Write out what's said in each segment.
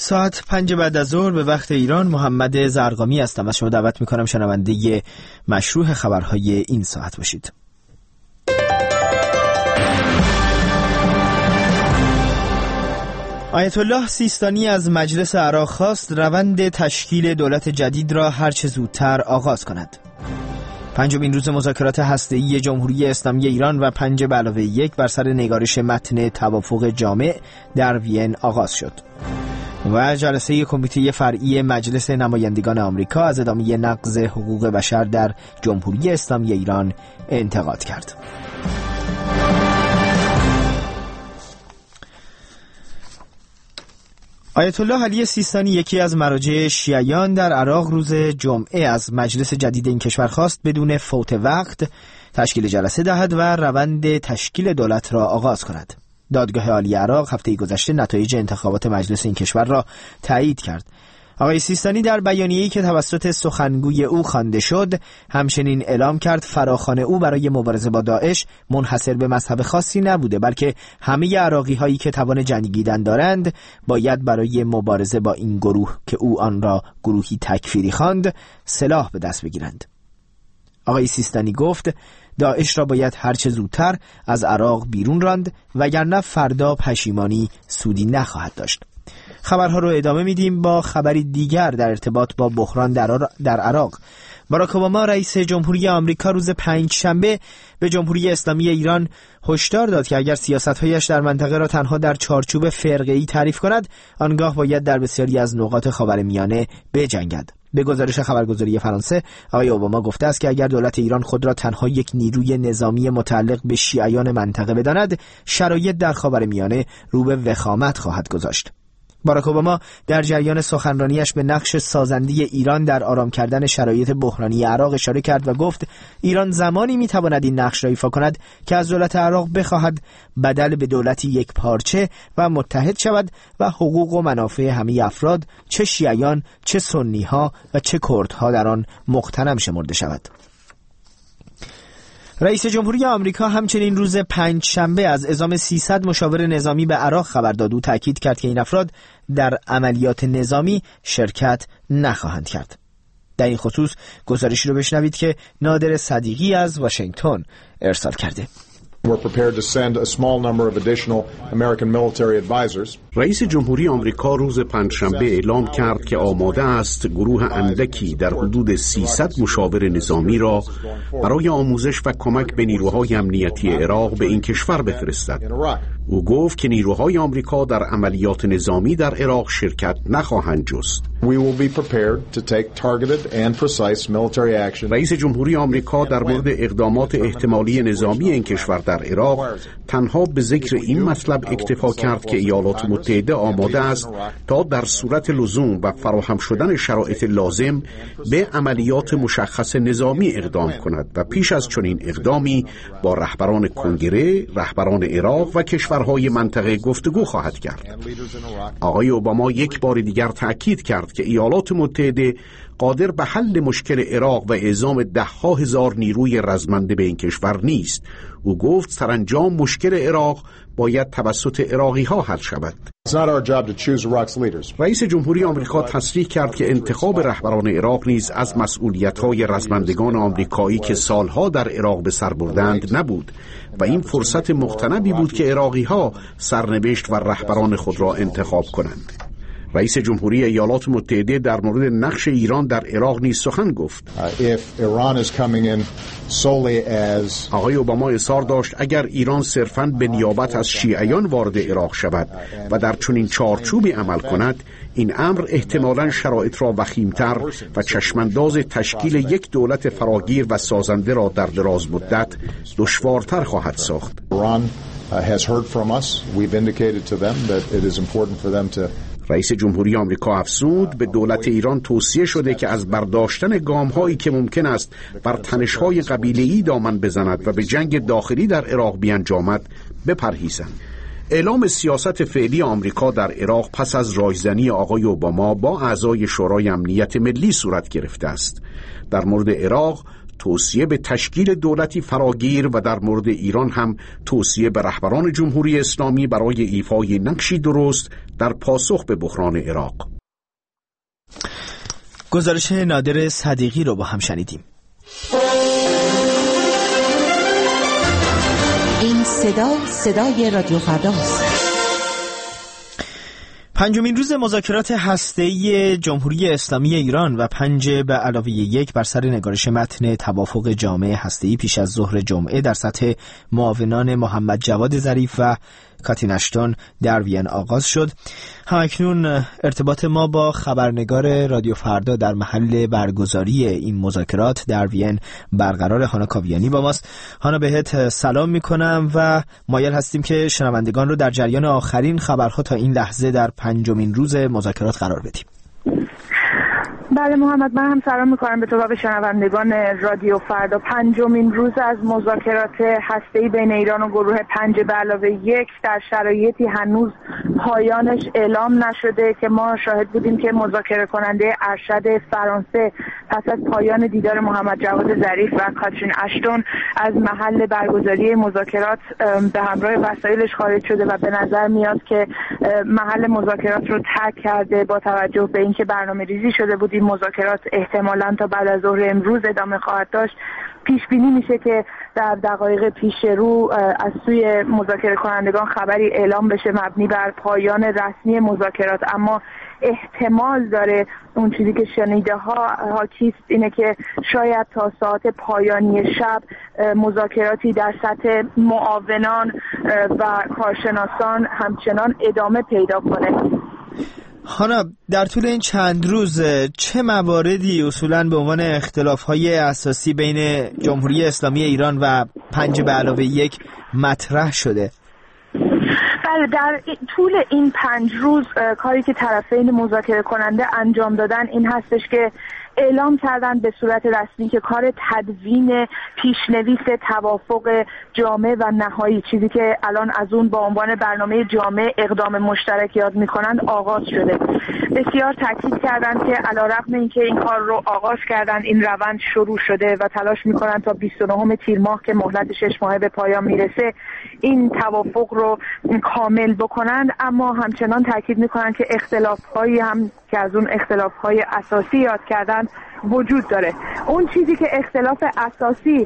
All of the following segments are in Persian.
ساعت 5 بعد از ظهر به وقت ایران. محمد زرقامی هستم. از شما دعوت میکنم شنونده مشروع خبرهای این ساعت باشید. آیت الله سیستانی از مجلس عراق خواست روند تشکیل دولت جدید را هرچه زودتر آغاز کند. پنجمین روز مذاکرات هسته‌ای جمهوری اسلامی ایران و 5+1 بر سر نگارش متن توافق جامع در وین آغاز شد و جلسه کمیته فرعی مجلس نمایندگان آمریکا از ادامه نقض حقوق بشر در جمهوری اسلامی ایران انتقاد کرد. آیت الله علی سیستانی، یکی از مراجع شیعیان در عراق، روز جمعه از مجلس جدید این کشور خواست بدون فوت وقت تشکیل جلسه دهد و روند تشکیل دولت را آغاز کند. دادگاه عالی عراق هفته گذشته نتایج انتخابات مجلس این کشور را تایید کرد. آقای سیستانی در بیانیه‌ای که توسط سخنگوی او خوانده شد همچنین اعلام کرد فراخوان او برای مبارزه با داعش منحصر به مذهب خاصی نبوده، بلکه همه عراقی‌هایی که توان جنگیدن دارند باید برای مبارزه با این گروه که او آن را گروهی تکفیری خواند سلاح به دست بگیرند. آقای سیستانی گفت داعش را باید هرچه زودتر از عراق بیرون راند وگرنه فردا پشیمانی سودی نخواهد داشت. خبرها رو ادامه میدیم با خبری دیگر در ارتباط با بحران در عراق. باراک اوباما رئیس جمهوری آمریکا روز 5 شنبه به جمهوری اسلامی ایران هشدار داد که اگر سیاست‌هایش در منطقه را تنها در چارچوب فرقه‌ای تعریف کند آنگاه باید در بسیاری از نقاط خاورمیانه بجنگد. به گزارش خبرگزاری فرانسه، آقای اوباما گفته است که اگر دولت ایران خود را تنها یک نیروی نظامی متعلق به شیعیان منطقه بداند، شرایط در خاورمیانه رو به وخامت خواهد گذاشت. باراک اوباما در جریان سخنرانیش به نقش سازنده ایران در آرام کردن شرایط بحرانی عراق اشاره کرد و گفت ایران زمانی میتواند این نقش را ایفا کند که از دولت عراق بخواهد بدل به دولتی یک پارچه و متحد شود و حقوق و منافع همه افراد، چه شیعیان، چه سنی‌ها و چه کردها در آن مغتنم شمرده شود. رئیس جمهوری آمریکا همچنین روز 5 شنبه از اعزام 300 مشاور نظامی به عراق خبر داد. او تاکید کرد که این افراد در عملیات نظامی شرکت نخواهند کرد. در این خصوص گزارشی رو بشنوید که نادر صدیقی از واشنگتن ارسال کرده. رئیس جمهوری آمریکا روز پنجشنبه اعلام کرد که آماده است گروه اندکی در حدود 300 مشاور نظامی را برای آموزش و کمک به نیروهای امنیتی عراق به این کشور بفرستد. او گفت که نیروهای آمریکا در عملیات نظامی در عراق شرکت نخواهند جست. رئیس جمهوری آمریکا در مورد اقدامات احتمالی نظامی این کشور در عراق تنها به ذکر این مطلب اکتفا کرد که ایالات متحده آماده است تا در صورت لزوم و فراهم شدن شرایط لازم به عملیات مشخص نظامی اقدام کند و پیش از چنین اقدامی با رهبران کنگره، رهبران عراق و کشورهای منطقه گفتگو خواهد کرد. آقای اوباما یک بار دیگر تأکید کرد که ایالات متحده قادر به حل مشکل عراق و اعزام 10,000 نیروی رزمنده به این کشور نیست. او گفت سرانجام مشکل عراق باید توسط عراقی ها حل شود. رئیس جمهوری آمریکا تصریح کرد که انتخاب رهبران عراق نیز از مسئولیت‌های رزمندگان آمریکایی که سالها در عراق به سر بردند نبود و این فرصت مغتنمی بود که عراقی ها سرنوشت و رهبران خود را انتخاب کنند. رئیس جمهوری ایالات متحده در مورد نقش ایران در عراق نیز سخن گفت. آقای اوباما اصرار داشت اگر ایران صرفاً به نیابت از شیعیان وارد عراق شود و در چنین چارچوبی عمل کند، این امر احتمالاً شرایط را وخیمتر و چشمانداز تشکیل یک دولت فراگیر و سازنده را در دراز مدت دشوارتر خواهد ساخت. رئیس جمهوری آمریکا افزود به دولت ایران توصیه شده که از برداشتن گام‌هایی که ممکن است بر تنش‌های قبیله‌ای دامن بزند و به جنگ داخلی در عراق بیانجامد بپرهیزند. اعلام سیاست فعلی آمریکا در عراق پس از رایزنی آقای اوباما با اعضای شورای امنیت ملی صورت گرفته است. در مورد عراق توصیه به تشکیل دولتی فراگیر و در مورد ایران هم توصیه به رهبران جمهوری اسلامی برای ایفای نقشی درست در پاسخ به بحران عراق. گزارش نادر صدیقی رو با هم شنیدیم. این صدای رادیو فرداست. پنجمین روز مذاکرات هسته‌ای جمهوری اسلامی ایران و 5 به علاوه 1 بر سر نگارش متن توافق جامع هسته‌ای پیش از ظهر جمعه در سطح معاونان محمد جواد ظریف و کاترین اشتون در وین آغاز شد. همکنون ارتباط ما با خبرنگار رادیو فردا در محل برگزاری این مذاکرات در وین برقرار. هانا کاویانی با ماست. هانا، بهت سلام میکنم و مایل هستیم که شنوندگان رو در جریان آخرین خبرها تا این لحظه در 5مین روز مذاکرات قرار بدیم. بله محمد، من هم سلام میکنم به تو و به شنوندگان رادیو فردا. 5مین روز از مذاکرات هسته‌ای بین ایران و گروه 5 به علاوه 1 در شرایطی هنوز پایانش اعلام نشده که ما شاهد بودیم که مذاکره کننده ارشد فرانسه پس از پایان دیدار محمد جواد ظریف و کاترین اشتون از محل برگزاری مذاکرات به همراه وسایلش خارج شده و به نظر میاد که محل مذاکرات رو ترک کرده. با توجه به اینکه برنامه‌ریزی شده بود مذاکرات احتمالاً تا بعد از ظهر امروز ادامه خواهد داشت، پیش بینی میشه که در دقایق پیش رو از سوی مذاکره کنندگان خبری اعلام بشه مبنی بر پایان رسمی مذاکرات. اما احتمال داره اون چیزی که شنیده ها حاکیست اینه که شاید تا ساعت پایانی شب مذاکراتی در سطح معاونان و کارشناسان همچنان ادامه پیدا کنه. هانا، در طول این چند روز چه مواردی اصولاً به عنوان اختلاف‌های اساسی بین جمهوری اسلامی ایران و 5 به علاوه 1 مطرح شده؟ بله، در طول این 5 روز کاری که طرفین مذاکره کننده انجام دادن این هستش که اعلام کردن به صورت رسمی که کار تدوین پیشنویس توافق جامع و نهایی، چیزی که الان از اون با عنوان برنامه جامع اقدام مشترک یاد میکنند، آغاز شده. بسیار تاکید کردند که علیرغم اینکه این کار رو آغاز کردن، این روند شروع شده و تلاش میکنن تا 29 تیر ماه که مهلت 6 ماهه به پایان میرسه این توافق رو کامل بکنند. اما همچنان تاکید میکنن که اختلاف‌هایی هم که از اون اختلاف‌های اساسی یاد کردن وجود داره. اون چیزی که اختلاف اساسی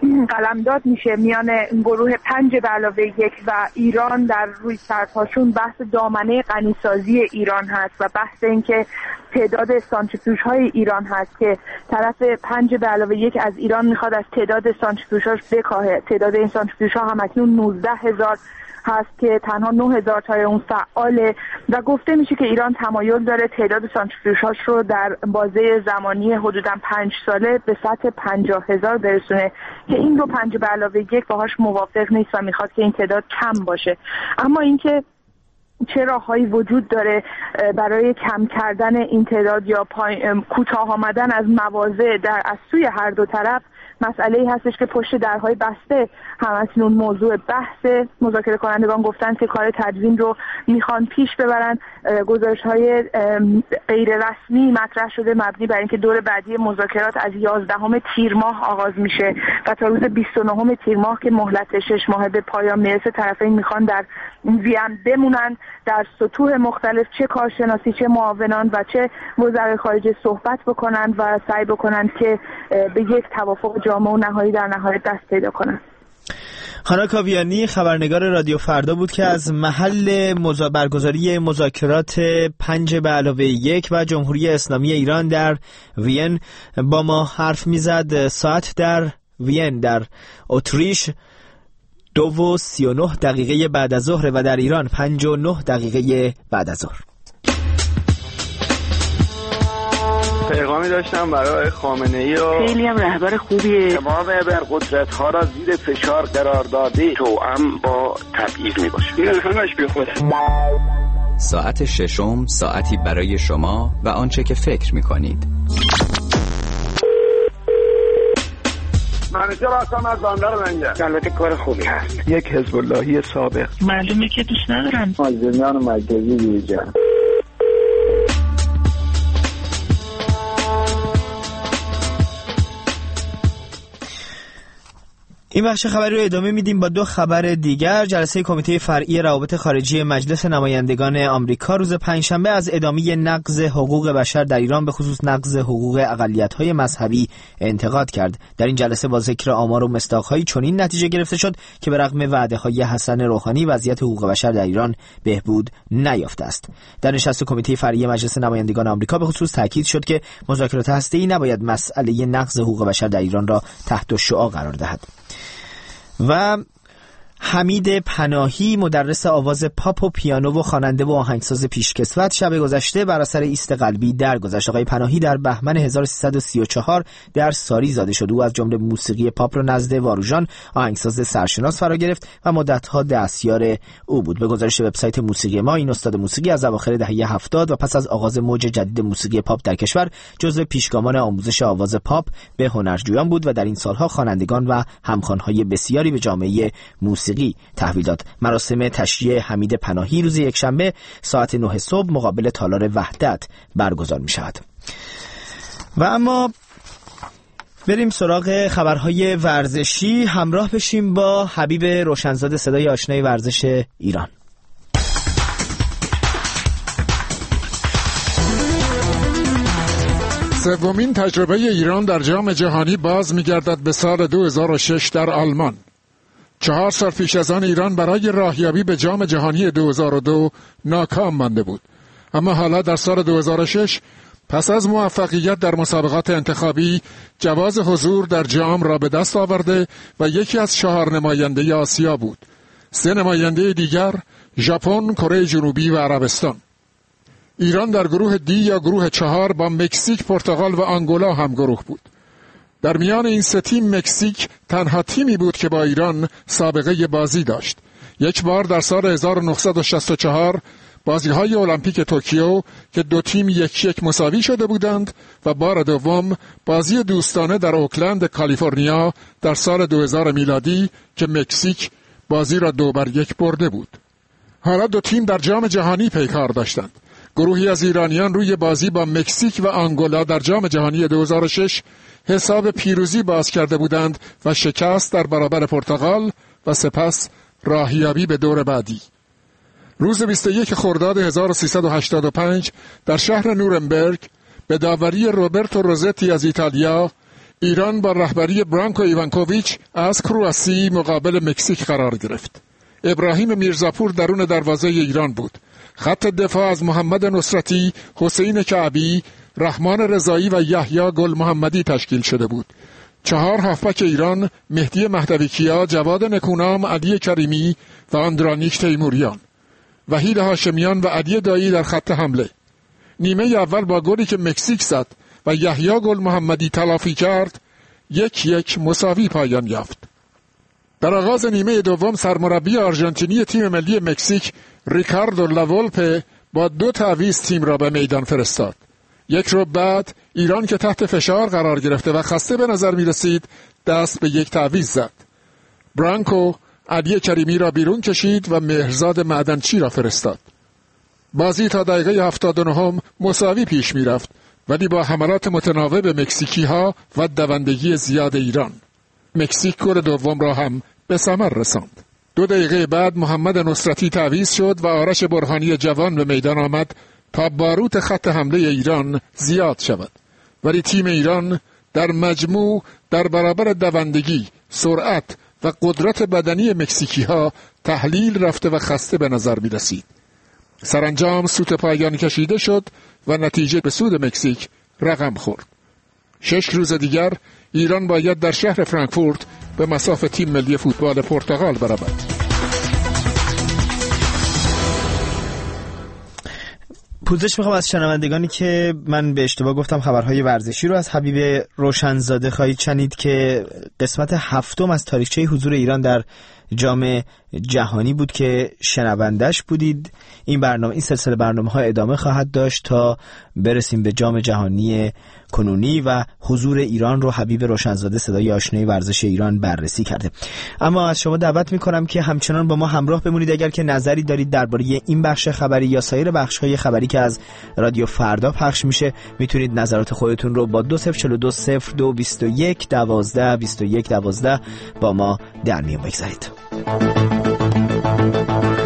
قلمداد میشه میان گروه 5 به علاوه 1 و ایران در روی سرتاشون بحث دامنه غنیسازی ایران هست و بحث این که تعداد سانتریفیوژهای ایران هست که طرف 5 به علاوه 1 از ایران میخواد از تعداد سانتریفیوژهاش بکاهه. تعداد این سانتریفیوژها هم اکنون 19,000 هست که تنها 9,000 تای اون فعاله و گفته میشه که ایران تمایل داره تعداد سانتریفیوژهاش رو در بازه زمانی حدوداً 5 ساله به سطح 50,000 برسونه که این رو 5 به علاوه 1 باهاش موافق نیست و میخواد که این تعداد کم باشه. اما اینکه چه راههایی وجود داره برای کم کردن این تعداد یا کوتاه آمدن از مواضع از سوی هر دو طرف، مسئله‌ای هستش که پشت درهای بسته همکنون موضوع بحث. مذاکره کنندگان گفتن که کار تدوین رو میخوان پیش ببرن. گزارش‌های غیر رسمی مطرح شده مبنی بر اینکه دور بعدی مذاکرات از 11 تیر ماه آغاز میشه و تا روز 29 تیر ماه که مهلت 6 ماهه به پایان میرسه طرفین میخوان در وین بمونن، در سطوح مختلف چه کارشناسی، چه معاونان و چه وزرای خارجه صحبت بکنن و سعی بکنن که به یک توافق جامع و نهایی در نهایت دست پیدا کنن. هانا کاویانی خبرنگار رادیو فردا بود که از محل برگزاری مذاکرات 5 به علاوه 1 و جمهوری اسلامی ایران در وین با ما حرف میزد. ساعت در وین در اتریش 2:39 بعد از ظهر و در ایران 5:09 بعد از ظهر. پیغامی داشتم برای خامنه‌ای و خیلی هم رهبر خوبیه. تمام ابرقدرت‌ها را زیر فشار قرار داده توأم با تبعیض میباشه. این همش بیخوده. ساعت ششم، ساعتی برای شما و آنچه که فکر میکنید. منیجر هستم از بندر منجر. البته کار خوبی هست. یک حزب اللهی سابق. معلومه که دوست ندارم. مازندران مرکزی بیجان. این بخش خبری رو ادامه میدیم با دو خبر دیگر. جلسه کمیته فرعی روابط خارجی مجلس نمایندگان آمریکا روز پنجشنبه از ادامه نقض حقوق بشر در ایران به خصوص نقض حقوق اقلیت‌های مذهبی انتقاد کرد. در این جلسه با ذکر آمار و مصداق‌های چنین نتیجه گرفته شد که به رغم وعده‌های حسن روحانی وضعیت حقوق بشر در ایران بهبود نیافته است. در نشست کمیته فرعی مجلس نمایندگان آمریکا به خصوص تاکید شد که مذاکرات هسته‌ای نباید مسئله نقض حقوق بشر در ایران را تحت الشعاع قرار دهد. و حمید پناهی مدرس آواز پاپ و پیانو و خواننده و آهنگساز پیشکسوت شب گذشته بر اثر ایست قلبی درگذشت. آقای پناهی در بهمن 1334 در ساری زاده شد. او از جمله موسیقی پاپ را نزد واروژان آهنگساز سرشناس فرا گرفت و مدت‌ها دستیار او بود. به گزارش وبسایت موسیقی ما، این استاد موسیقی از اواخر دهه 70 و پس از آغاز موج جدید موسیقی پاپ در کشور جزو پیشگامان آموزش آواز پاپ به هنرجویان بود و در این سالها خوانندگان و همخوان‌های بسیاری به جامعه موسیقی تحویل داد. مراسم تشییع حمید پناهی روز یکشنبه ساعت 9 صبح مقابل تالار وحدت برگزار می شود. و اما بریم سراغ خبرهای ورزشی. همراه بشیم با حبیب روشنزاده، صدای آشنای ورزش ایران. سومین تجربه ایران در جام جهانی باز می‌گردد به سال 2006 در آلمان. 4 سال پیش از آن ایران برای راهیابی به جام جهانی 2002 ناکام مانده بود، اما حالا در سال 2006 پس از موفقیت در مسابقات انتخابی جواز حضور در جام را به دست آورده و یکی از 4 نماینده آسیا بود. 3 نماینده دیگر ژاپن، کره جنوبی و عربستان. ایران در گروه دی یا گروه 4 با مکزیک، پرتغال و آنگولا هم گروه بود. در میان این 3 تیم مکزیک تنها تیمی بود که با ایران سابقه بازی داشت. یک بار در سال 1964 بازی‌های المپیک توکیو که 2 تیم 1-1 مساوی شده بودند و بار دوم بازی دوستانه در اوکلند کالیفرنیا در سال 2000 میلادی که مکزیک بازی را 2-1 برده بود. حالا 2 تیم در جام جهانی پیکار داشتند. گروهی از ایرانیان روی بازی با مکزیک و آنگولا در جام جهانی 2006 حساب پیروزی باز کرده بودند و شکست در برابر پرتغال و سپس راهیابی به دور بعدی. روز 21 خرداد 1385 در شهر نورنبرگ به داوری روبرتو روزتی از ایتالیا، ایران با رهبری برانکو ایوانکوویچ از کرواسی مقابل مکزیک قرار گرفت. ابراهیم میرزاپور درون دروازه ایران بود. خط دفاع از محمد نصرتی، حسین کعبی، رحمان رضایی و یحیی گل محمدی تشکیل شده بود. 4 هافبک ایران مهدی مهدویکیا، جواد نکونام، علی کریمی و آندرانیک تیموریان، وحید هاشمیان و علی دایی در خط حمله. نیمه اول با گلی که مکزیک زد و یحیی گل محمدی تلافی کرد 1-1 مساوی پایان یافت. در آغاز نیمه دوم سرمربی آرژانتینی تیم ملی مکزیک ریکاردو لاولپه با 2 تعویض تیم را به میدان فرستاد. 1 رو بعد ایران که تحت فشار قرار گرفته و خسته به نظر می رسید دست به 1 تعویض زد. برانکو علی کریمی را بیرون کشید و مهرزاد معدنچی را فرستاد. بازی تا دقیقه 79 مساوی پیش می رفت، ولی با حملات متناوب مکزیکی ها و دوندگی زیاد ایران. مکزیک گل دوم را هم به ثمر رساند. 2 دقیقه بعد محمد نصرتی تعویض شد و آرش برهانی جوان به میدان آمد تا باروت خط حمله ایران زیاد شود، ولی تیم ایران در مجموع در برابر دوندگی، سرعت و قدرت بدنی مکزیکی ها تحلیل رفته و خسته به نظر می رسید. سرانجام سوت پایان کشیده شد و نتیجه به سود مکزیک رقم خورد. 6 روز دیگر ایران باید در شهر فرانکفورت به مصاف تیم ملی فوتبال پرتغال برود. پوزش میخوام از شنوندگانی که من به اشتباه گفتم خبرهای ورزشی رو از حبیب روشنزاده خواهید شنید که قسمت 7 از تاریخچه حضور ایران در جام جهانی بود که شنوندش بودید. این سلسله برنامه‌ها ادامه خواهد داشت تا برسیم به جام جهانی کنونی و حضور ایران رو حبیب روشنزاده صدای آشنای ورزش ایران بررسی کرده. اما از شما دعوت می‌کنم که همچنان با ما همراه بمونید. اگر که نظری دارید درباره این بخش خبری یا سایر بخش‌های خبری که از رادیو فردا پخش میشه، میتونید نظرات خودتون رو با 20420221122112 با ما در میون بگذارید.